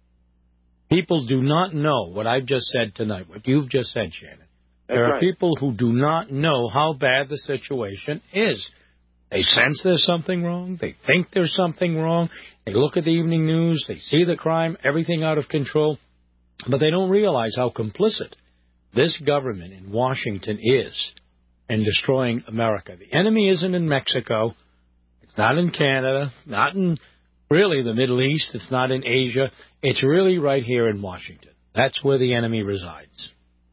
People do not know what I've just said tonight, what you've just said, Shannon. That's there are right. people who do not know how bad the situation is. They sense there's something wrong. They think there's something wrong. They look at the evening news. They see the crime, everything out of control. But they don't realize how complicit this government in Washington is in destroying America. The enemy isn't in Mexico. It's not in Canada. It's not in really the Middle East. It's not in Asia. It's really right here in Washington. That's where the enemy resides.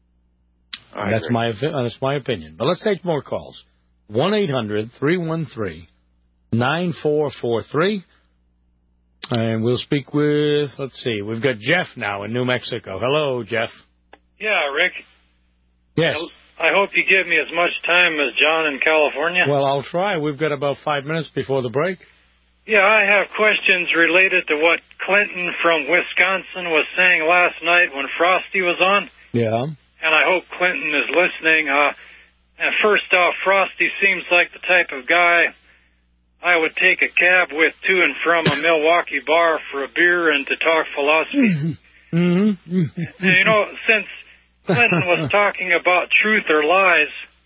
I that's agree. my that's my opinion. But let's take more calls. one eight hundred three one three nine four four three. And we'll speak with, let's see, we've got Jeff now in New Mexico. Hello, Jeff. Yeah, Rick. Yes. I, I hope you give me as much time as John in California. Well, I'll try. We've got about five minutes before the break. Yeah, I have questions related to what Clinton from Wisconsin was saying last night when Frosty was on. Yeah. And I hope Clinton is listening. Uh, and first off, Frosty seems like the type of guy I would take a cab with to and from a Milwaukee bar for a beer and to talk philosophy. Mm-hmm. And, you know, since Clinton was talking about truth or lies,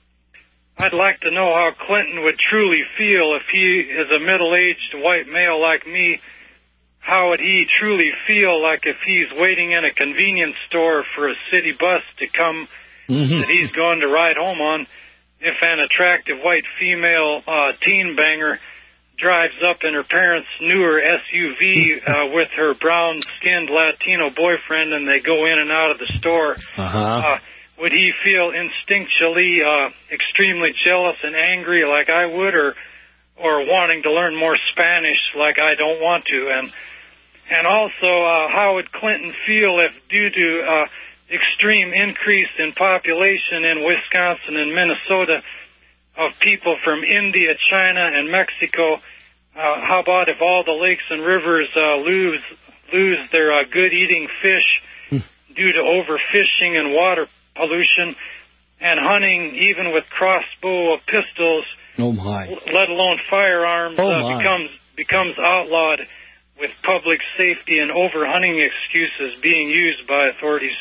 I'd like to know how Clinton would truly feel if he is a middle-aged white male like me. How would he truly feel like if he's waiting in a convenience store for a city bus to come mm-hmm. that he's going to ride home on, if an attractive white female uh, teen banger drives up in her parents' newer S U V uh, with her brown-skinned Latino boyfriend and they go in and out of the store? Uh-huh. Uh, would he feel instinctually uh, extremely jealous and angry like I would, or or wanting to learn more Spanish like I don't want to? And and also, uh, how would Clinton feel if, due to uh, extreme increase in population in Wisconsin and Minnesota of people from India, China, and Mexico, uh, how about if all the lakes and rivers uh, lose lose their uh, good eating fish due to overfishing and water pollution and hunting, even with crossbow pistols, oh my. let alone firearms, oh uh, becomes becomes outlawed, with public safety and overhunting excuses being used by authorities.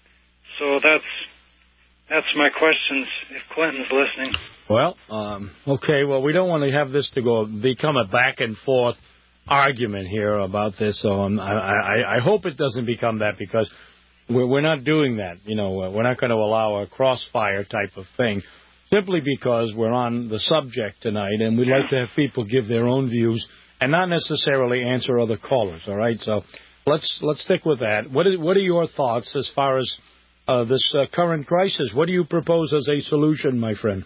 So that's that's my questions, if Clinton's listening. Well, um, okay, well, we don't want to have this to go become a back-and-forth argument here about this, so um, I, I, I hope it doesn't become that, because we're, we're not doing that. You know, we're not going to allow a crossfire type of thing, simply because we're on the subject tonight, and we'd like to have people give their own views and not necessarily answer other callers, all right? So let's let's stick with that. What are, what are your thoughts as far as uh, this uh, current crisis? What do you propose as a solution, my friend?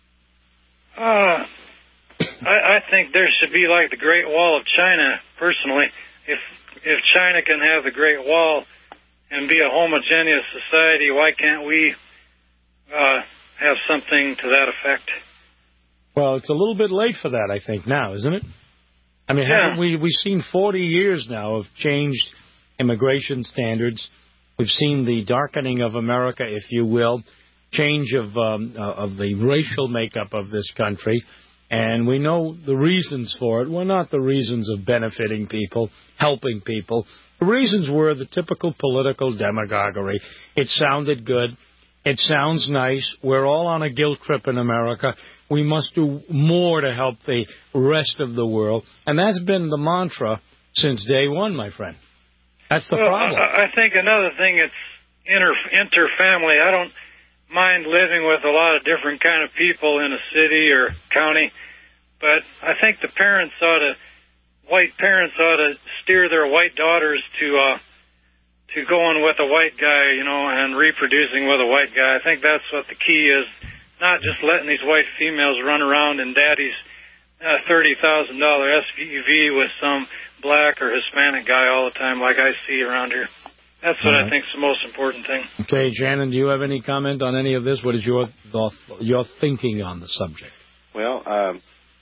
Uh, I, I think there should be like the Great Wall of China, personally. If if China can have the Great Wall and be a homogeneous society, why can't we uh, have something to that effect? Well, it's a little bit late for that, I think, now, isn't it? I mean, yeah. haven't we, we've seen forty years now of changed immigration standards. We've seen the darkening of America, if you will, change of um, uh, of the racial makeup of this country, and we know the reasons for it were not the reasons of benefiting people, helping people. The reasons were the typical political demagoguery. It sounded good. It sounds nice. We're all on a guilt trip in America. We must do more to help the rest of the world, and that's been the mantra since day one, my friend. That's the well, problem. I, I think another thing, it's inter inter-family. I don't mind living with a lot of different kind of people in a city or county, but I think the parents ought to, white parents ought to steer their white daughters to uh, to going with a white guy, you know, and reproducing with a white guy. I think that's what the key is, not just letting these white females run around in daddy's uh, thirty thousand dollar S U V with some black or Hispanic guy all the time like I see around here. That's what right. I think is the most important thing. Okay, Shannon, do you have any comment on any of this? What is your your thinking on the subject? Well, um,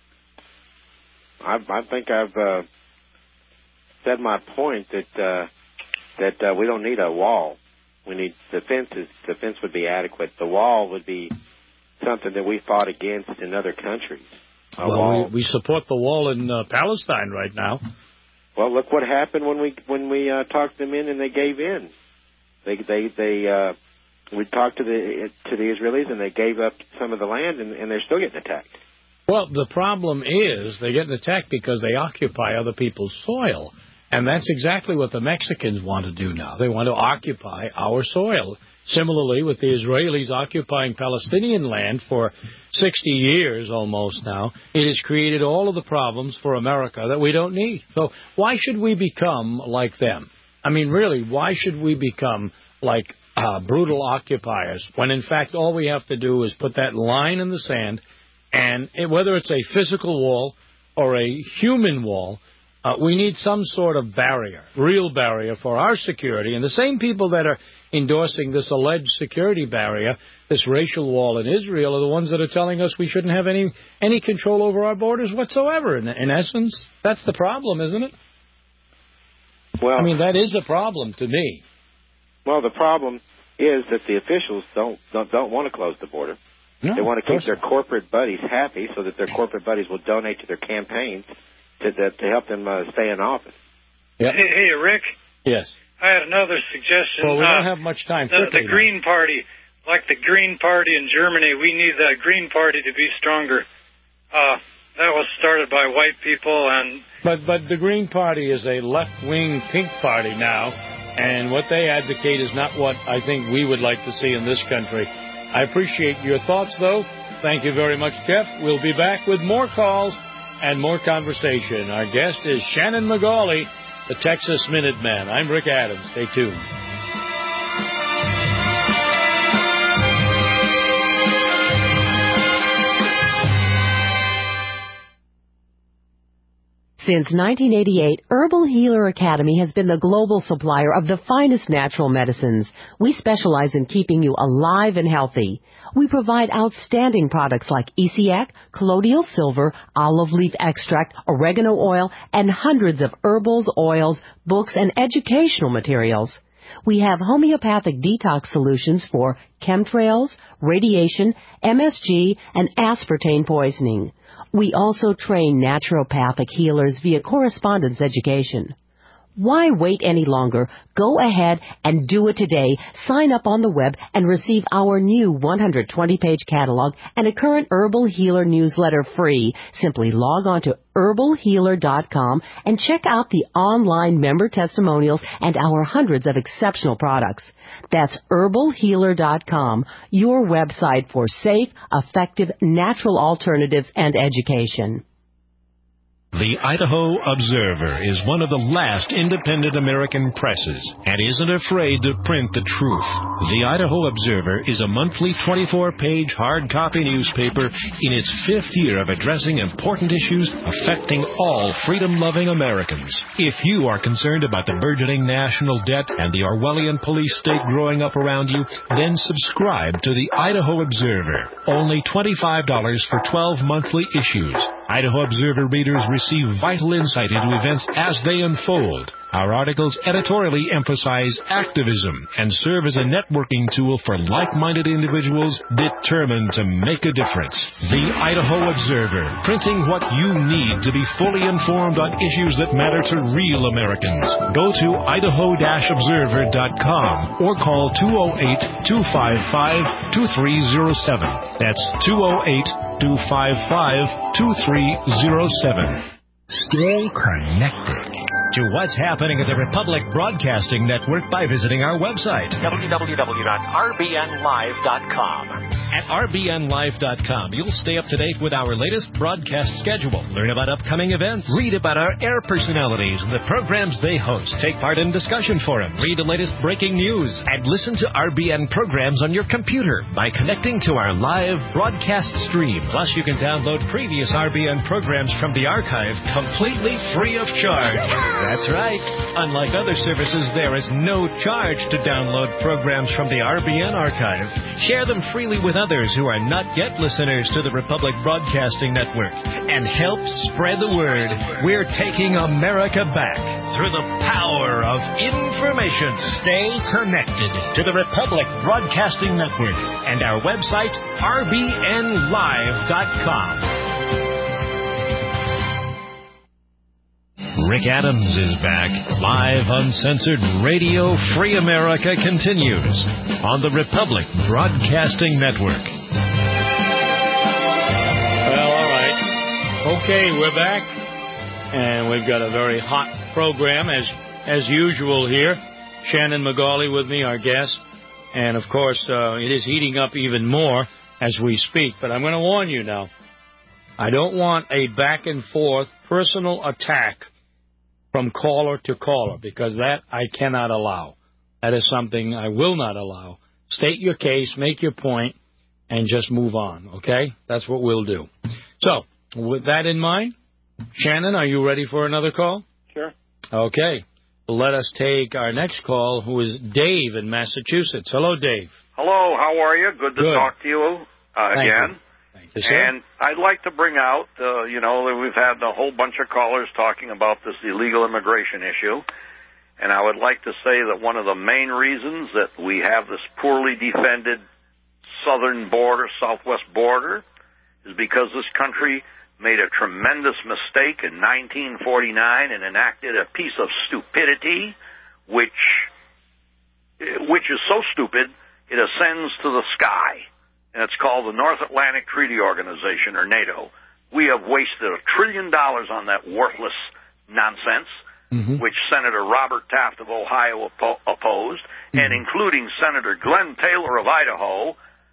I, I think I've uh, said my point that uh, that uh, we don't need a wall. We need defenses. Defense would be adequate. The wall would be something that we fought against in other countries. A well, wall. We, we support the wall in uh, Palestine right now. Well, look what happened when we when we uh, talked them in and they gave in. They they they uh, we talked to the to the Israelis and they gave up some of the land and, and they're still getting attacked. Well, the problem is they're getting attacked because they occupy other people's soil, and that's exactly what the Mexicans want to do now. They want to occupy our soil. Similarly, with the Israelis occupying Palestinian land for sixty years almost now, it has created all of the problems for America that we don't need. So why should we become like them? I mean, really, why should we become like uh, brutal occupiers when, in fact, all we have to do is put that line in the sand, and it, whether it's a physical wall or a human wall, Uh, we need some sort of barrier, real barrier for our security. And the same people that are endorsing this alleged security barrier, this racial wall in Israel, are the ones that are telling us we shouldn't have any any control over our borders whatsoever. In, in essence, that's the problem, isn't it? Well, I mean, that is a problem to me. Well, the problem is that the officials don't don't, don't want to close the border. No, they want to keep their not. corporate buddies happy so that their corporate buddies will donate to their campaigns to to, to help them uh, stay in office. Yep. Hey, hey, Rick. Yes. I had another suggestion. Well, we uh, don't have much time. The, the Green Party, like the Green Party in Germany, we need the Green Party to be stronger. Uh, that was started by white people, and but but the Green Party is a left-wing pink party now, and what they advocate is not what I think we would like to see in this country. I appreciate your thoughts, though. Thank you very much, Jeff. We'll be back with more calls and more conversation. Our guest is Shannon McGauley, the Texas Minuteman. I'm Rick Adams. Stay tuned. Since nineteen eighty-eight, Herbal Healer Academy has been the global supplier of the finest natural medicines. We specialize in keeping you alive and healthy. We provide outstanding products like E C A C, colloidal silver, olive leaf extract, oregano oil, and hundreds of herbals, oils, books, and educational materials. We have homeopathic detox solutions for chemtrails, radiation, M S G, and aspartame poisoning. We also train naturopathic healers via correspondence education. Why wait any longer? Go ahead and do it today. Sign up on the web and receive our new one hundred twenty page catalog and a current Herbal Healer newsletter free. Simply log on to herbal healer dot com and check out the online member testimonials and our hundreds of exceptional products. That's herbal healer dot com, your website for safe, effective, natural alternatives and education. The Idaho Observer is one of the last independent American presses and isn't afraid to print the truth. The Idaho Observer is a monthly twenty-four page hard copy newspaper in its fifth year of addressing important issues affecting all freedom-loving Americans. If you are concerned about the burgeoning national debt and the Orwellian police state growing up around you, then subscribe to the Idaho Observer. Only twenty-five dollars for twelve monthly issues. Idaho Observer readers receive vital insight into events as they unfold. Our articles editorially emphasize activism and serve as a networking tool for like-minded individuals determined to make a difference. The Idaho Observer, printing what you need to be fully informed on issues that matter to real Americans. Go to idaho observer dot com or call two oh eight, two five five, two three oh seven. That's two oh eight, two five five, two three oh seven. Stay connected to what's happening at the Republic Broadcasting Network by visiting our website, w w w dot r b n live dot com. At r b n live dot com, you'll stay up to date with our latest broadcast schedule, learn about upcoming events, read about our air personalities and the programs they host, take part in discussion forums, read the latest breaking news, and listen to R B N programs on your computer by connecting to our live broadcast stream. Plus, you can download previous R B N programs from the archive completely free of charge. That's right. Unlike other services, there is no charge to download programs from the R B N archive. Share them freely with others who are not yet listeners to the Republic Broadcasting Network and help spread the word. We're taking America back through the power of information. Stay connected To the Republic Broadcasting Network and our website, r b n live dot com. Rick Adams is back. Live, uncensored radio. Free America continues on the Republic Broadcasting Network. Well, all right. Okay, we're back. And we've got a very hot program, as as usual here. Shannon McGauley with me, our guest. And, of course, uh, it is heating up even more as we speak. But I'm going to warn you now. I don't want a back-and-forth personal attack from caller to caller, because that I cannot allow. That is something I will not allow. State your case, make your point, and just move on, okay? That's what we'll do. So, with that in mind, Shannon, are you ready for another call? Sure. Okay. Let us take our next call, who is Dave in Massachusetts. Hello, Dave. Hello, how are you? Good to Good. talk to you uh, Thank again. You. Thank you, sir. And I'd like to bring out, uh, you know, that we've had a whole bunch of callers talking about this illegal immigration issue. And I would like to say that one of the main reasons that we have this poorly defended southern border, southwest border, is because this country made a tremendous mistake in nineteen forty-nine and enacted a piece of stupidity, which, which is so stupid, it ascends to the sky. And it's called the North Atlantic Treaty Organization, or NATO. We have wasted a trillion dollars on that worthless nonsense, mm-hmm. which Senator Robert Taft of Ohio oppo- opposed, mm-hmm. and including Senator Glenn Taylor of Idaho,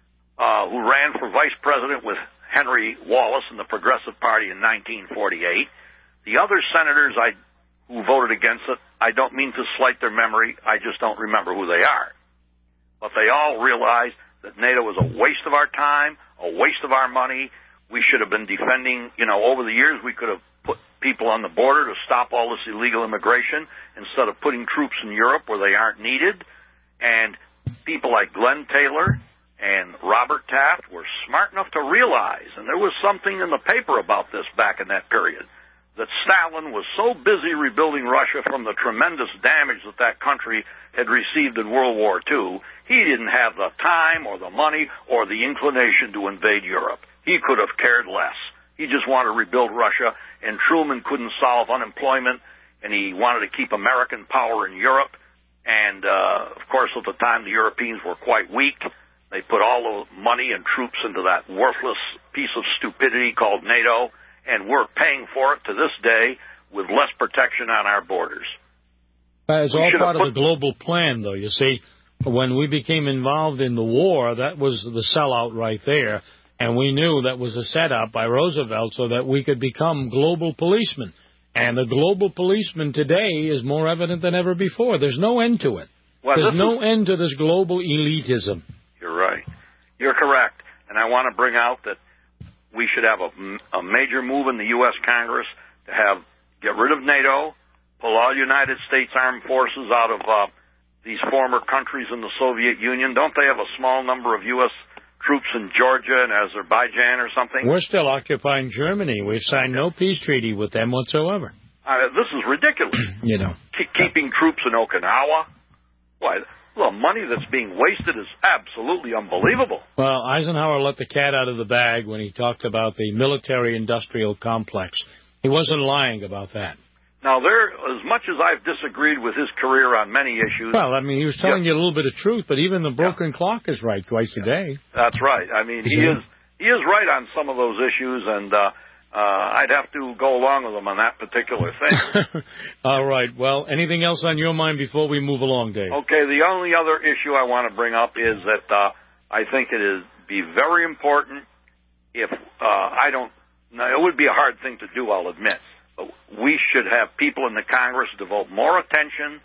uh, who ran for vice president with Henry Wallace in the Progressive Party in nineteen forty-eight. The other senators I, who voted against it, I don't mean to slight their memory, I just don't remember who they are. But they all realized that NATO was a waste of our time, a waste of our money. We should have been defending, you know, over the years we could have put people on the border to stop all this illegal immigration instead of putting troops in Europe where they aren't needed. And people like Glenn Taylor and Robert Taft were smart enough to realize, and there was something in the paper about this back in that period, that Stalin was so busy rebuilding Russia from the tremendous damage that that country had received in World War Two, he didn't have the time or the money or the inclination to invade Europe. He could have cared less. He just wanted to rebuild Russia, and Truman couldn't solve unemployment, and he wanted to keep American power in Europe. And, uh, of course, at the time, the Europeans were quite weak. They put all the money and troops into that worthless piece of stupidity called NATO, and we're paying for it to this day with less protection on our borders. But it's We all should part have of the global plan, though. You see, when we became involved in the war, that was the sellout right there, and we knew that was a setup by Roosevelt so that we could become global policemen. And the global policeman today is more evident than ever before. There's no end to it. Well, There's this no is- end to this global elitism. You're right. You're correct. And I want to bring out that we should have a, a major move in the U S Congress to have get rid of NATO, pull all United States Armed Forces out of uh, these former countries in the Soviet Union. Don't they have a small number of U S troops in Georgia and Azerbaijan or something? We're still occupying Germany. We've signed no peace treaty with them whatsoever. Uh, this is ridiculous. You know. Keep keeping troops in Okinawa. Why? The money that's being wasted is absolutely unbelievable. Well, Eisenhower let the cat out of the bag when he talked about the military-industrial complex. He wasn't lying about that. Now, there, as much as I've disagreed with his career on many issues... Well, I mean, he was telling yeah. you a little bit of truth, but even the broken yeah. clock is right twice yeah. a day. That's right. I mean, he is he is right on some of those issues, and uh, uh, I'd have to go along with him on that particular thing. All right. Well, anything else on your mind before we move along, Dave? Okay, the only other issue I want to bring up is that uh, I think it is be very important if uh, I don't... Now, it would be a hard thing to do, I'll admit, but we should have people in the Congress devote more attention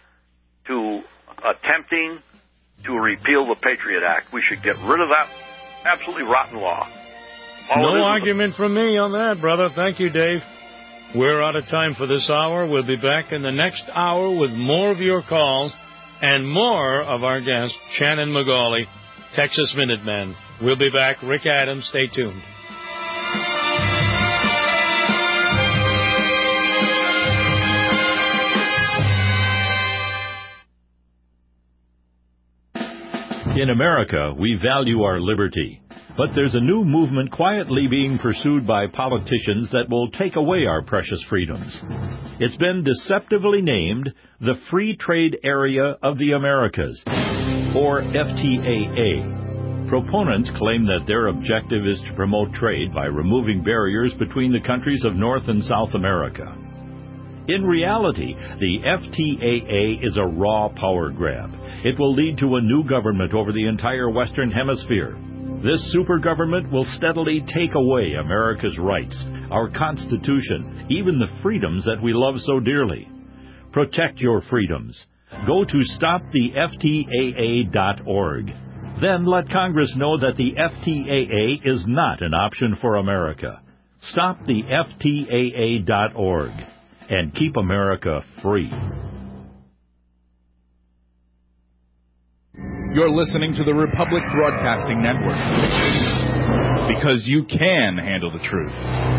to attempting to repeal the Patriot Act. We should get rid of that absolutely rotten law. All no argument from me on that, brother. Thank you, Dave. We're out of time for this hour. We'll be back in the next hour with more of your calls and more of our guest, Shannon McGauley, Texas Minuteman. We'll be back. Rick Adams, stay tuned. In America, we value our liberty. But there's a new movement quietly being pursued by politicians that will take away our precious freedoms. It's been deceptively named the Free Trade Area of the Americas, or F T A A. Proponents claim that their objective is to promote trade by removing barriers between the countries of North and South America. In reality, the F T A A is a raw power grab. It will lead to a new government over the entire Western Hemisphere. This super government will steadily take away America's rights, our Constitution, even the freedoms that we love so dearly. Protect your freedoms. Go to stop the F T A A dot org. Then let Congress know that the F T A A is not an option for America. Stop the F T A A dot org. and keep America free. You're listening to the Republic Broadcasting Network, because you can handle the truth.